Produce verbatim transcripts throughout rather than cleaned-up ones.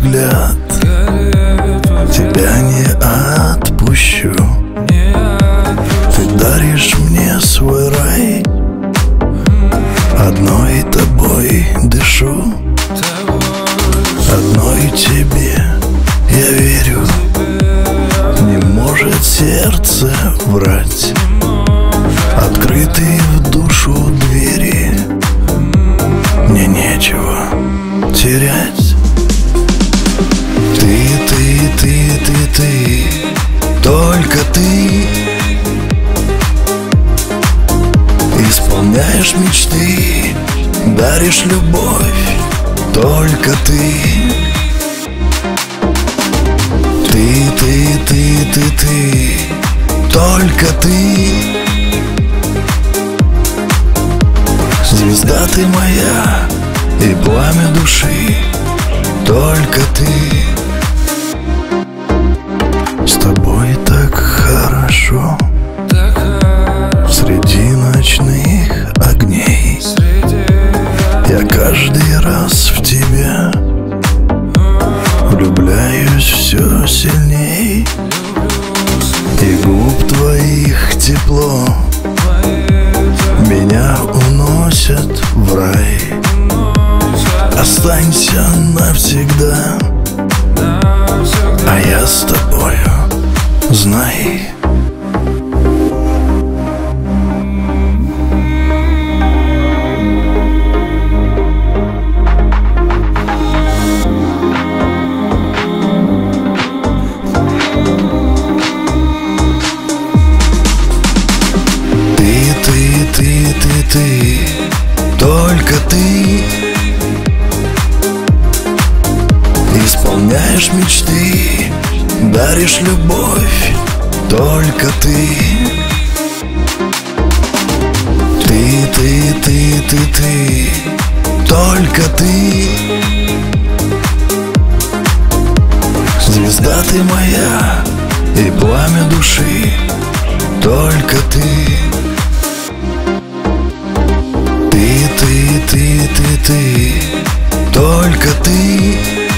взгляд, тебя не отпущу. Ты даришь мне свой рай, одной тобой дышу, одной тебе я верю. Не может сердце врать, открытые в душу двери. Мне нечего терять. Ты, ты, ты, ты, ты, только ты исполняешь мечты, даришь любовь, только ты. Ты, ты, ты, ты, ты, только ты. Звезда ты моя и пламя души, только ты. С тобой так хорошо, среди ночных огней. Я каждый раз в тебя влюбляюсь все сильней. И губ твоих тепло меня уносят в рай. Останься навсегда, а я с тобою, знай. Ты, ты, ты, ты, только ты исполняешь мечты, даришь любовь, только ты. Ты, ты, ты, ты, ты, только ты. Звезда ты моя и пламя души, только ты. Ты, ты, ты, ты, ты, только ты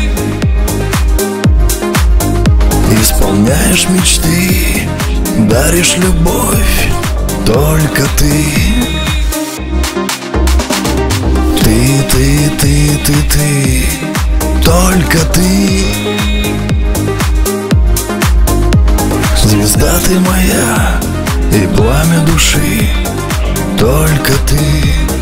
исполняешь мечты, даришь любовь, только ты. Ты, ты, ты, ты, ты, только ты. Звезда ты моя и пламя души, только ты.